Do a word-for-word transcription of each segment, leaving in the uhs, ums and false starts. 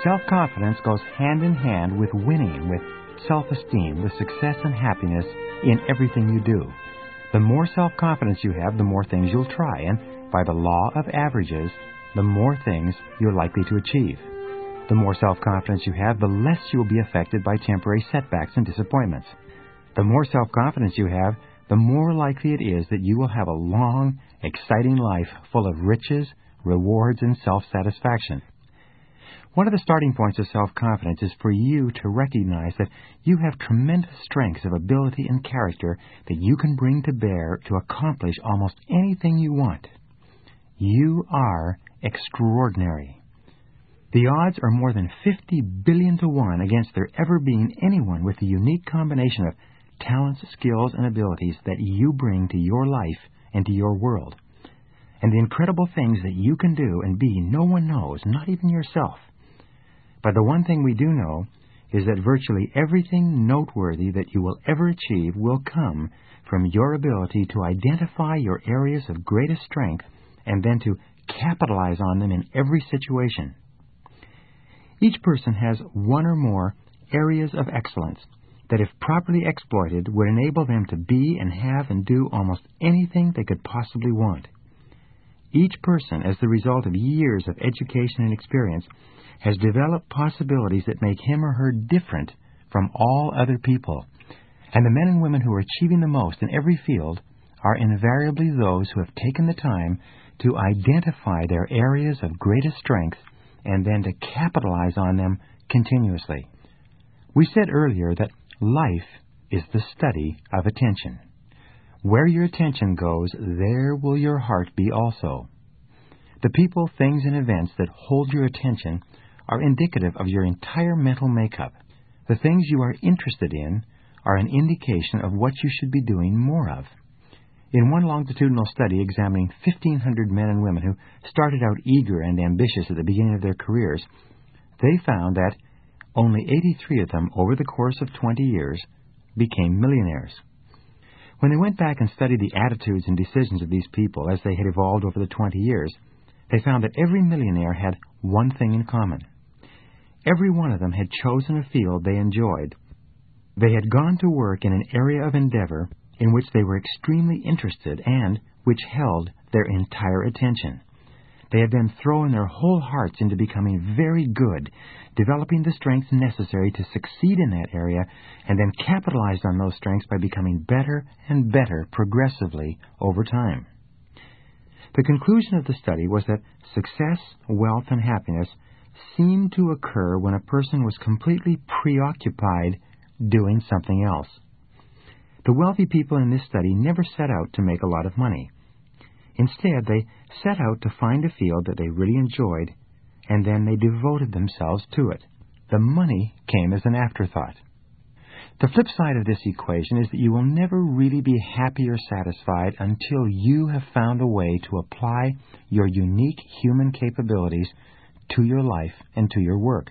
Self-confidence goes hand in hand with winning, with self-esteem, with success and happiness in everything you do. The more self-confidence you have, the more things you'll try, and by the law of averages, the more things you're likely to achieve. The more self-confidence you have, the less you'll be affected by temporary setbacks and disappointments. The more self-confidence you have, the more likely it is that you will have a long, exciting life full of riches, rewards, and self-satisfaction. One of the starting points of self-confidence is for you to recognize that you have tremendous strengths of ability and character that you can bring to bear to accomplish almost anything you want. You are extraordinary. The odds are more than fifty billion to one against there ever being anyone with the unique combination of talents, skills, and abilities that you bring to your life and to your world. And the incredible things that you can do and be, no one knows, not even yourself. But the one thing we do know is that virtually everything noteworthy that you will ever achieve will come from your ability to identify your areas of greatest strength and then to capitalize on them in every situation. Each person has one or more areas of excellence that, if properly exploited, would enable them to be and have and do almost anything they could possibly want. Each person, as the result of years of education and experience, has developed possibilities that make him or her different from all other people. And the men and women who are achieving the most in every field are invariably those who have taken the time to identify their areas of greatest strength and then to capitalize on them continuously. We said earlier that life is the study of attention. Where your attention goes, there will your heart be also. The people, things, and events that hold your attention are indicative of your entire mental makeup. The things you are interested in are an indication of what you should be doing more of. In one longitudinal study examining fifteen hundred men and women who started out eager and ambitious at the beginning of their careers, they found that only eighty-three of them over the course of twenty years became millionaires. When they went back and studied the attitudes and decisions of these people as they had evolved over the twenty years, they found that every millionaire had one thing in common. Every one of them had chosen a field they enjoyed. They had gone to work in an area of endeavor in which they were extremely interested and which held their entire attention. They had then thrown their whole hearts into becoming very good, developing the strengths necessary to succeed in that area, and then capitalized on those strengths by becoming better and better progressively over time. The conclusion of the study was that success, wealth, and happiness seemed to occur when a person was completely preoccupied doing something else. The wealthy people in this study never set out to make a lot of money. Instead, they set out to find a field that they really enjoyed, and then they devoted themselves to it. The money came as an afterthought. The flip side of this equation is that you will never really be happy or satisfied until you have found a way to apply your unique human capabilities to your life and to your work.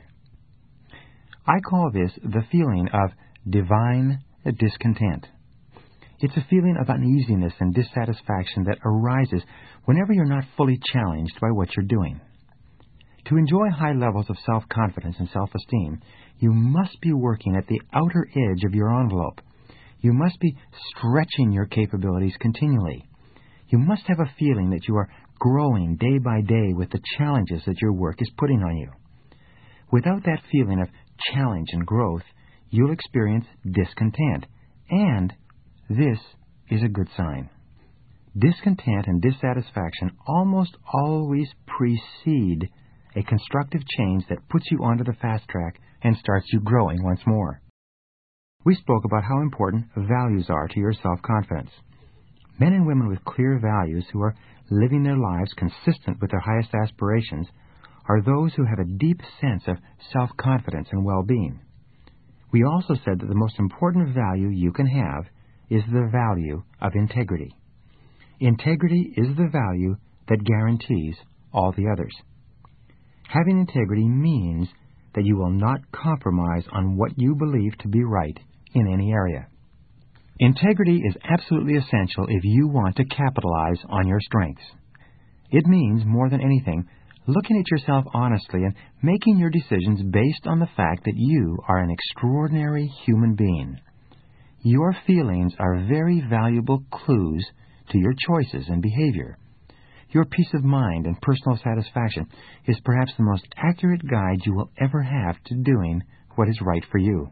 I call this the feeling of divine discontent. It's a feeling of uneasiness and dissatisfaction that arises whenever you're not fully challenged by what you're doing. To enjoy high levels of self-confidence and self-esteem, you must be working at the outer edge of your envelope. You must be stretching your capabilities continually. You must have a feeling that you are growing day by day with the challenges that your work is putting on you. Without that feeling of challenge and growth, you'll experience discontent, and this is a good sign. Discontent and dissatisfaction almost always precede a constructive change that puts you onto the fast track and starts you growing once more. We spoke about how important values are to your self-confidence. Men and women with clear values who are living their lives consistent with their highest aspirations are those who have a deep sense of self-confidence and well-being. We also said that the most important value you can have is the value of integrity. Integrity is the value that guarantees all the others. Having integrity means that you will not compromise on what you believe to be right in any area. Integrity is absolutely essential if you want to capitalize on your strengths. It means, more than anything, looking at yourself honestly and making your decisions based on the fact that you are an extraordinary human being. Your feelings are very valuable clues to your choices and behavior. Your peace of mind and personal satisfaction is perhaps the most accurate guide you will ever have to doing what is right for you.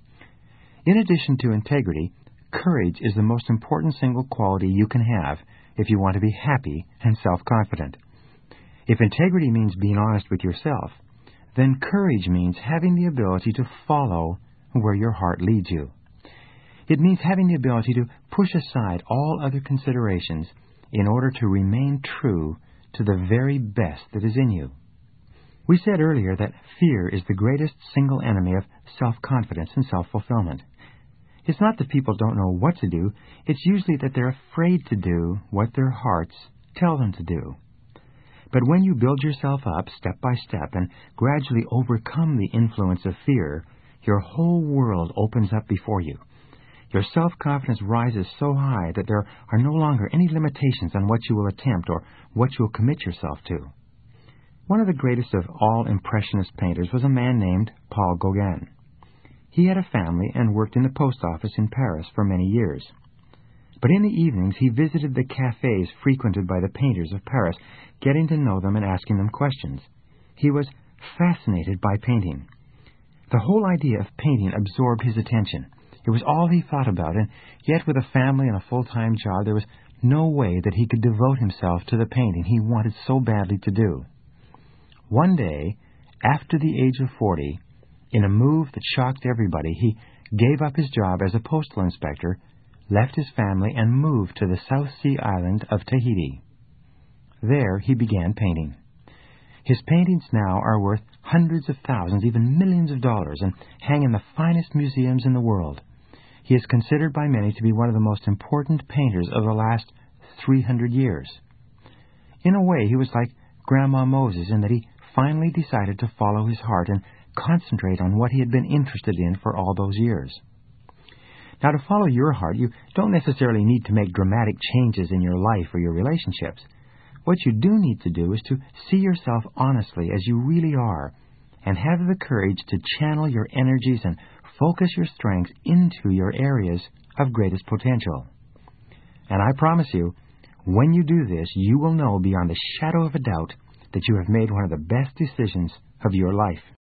In addition to integrity, courage is the most important single quality you can have if you want to be happy and self-confident. If integrity means being honest with yourself, then courage means having the ability to follow where your heart leads you. It means having the ability to push aside all other considerations in order to remain true to the very best that is in you. We said earlier that fear is the greatest single enemy of self-confidence and self-fulfillment. It's not that people don't know what to do, it's usually that they're afraid to do what their hearts tell them to do. But when you build yourself up step by step and gradually overcome the influence of fear, your whole world opens up before you. Your self-confidence rises so high that there are no longer any limitations on what you will attempt or what you will commit yourself to. One of the greatest of all Impressionist painters was a man named Paul Gauguin. He had a family and worked in the post office in Paris for many years. But in the evenings he visited the cafes frequented by the painters of Paris, getting to know them and asking them questions. He was fascinated by painting. The whole idea of painting absorbed his attention. It was all he thought about, and yet with a family and a full-time job, there was no way that he could devote himself to the painting he wanted so badly to do. One day, after the age of forty, in a move that shocked everybody, he gave up his job as a postal inspector, left his family, and moved to the South Sea island of Tahiti. There he began painting. His paintings now are worth hundreds of thousands, even millions of dollars, and hang in the finest museums in the world. He is considered by many to be one of the most important painters of the last three hundred years. In a way, he was like Grandma Moses in that he finally decided to follow his heart and concentrate on what he had been interested in for all those years. Now, to follow your heart, you don't necessarily need to make dramatic changes in your life or your relationships. What you do need to do is to see yourself honestly as you really are and have the courage to channel your energies and focus your strengths into your areas of greatest potential. And I promise you, when you do this, you will know beyond the shadow of a doubt that you have made one of the best decisions of your life.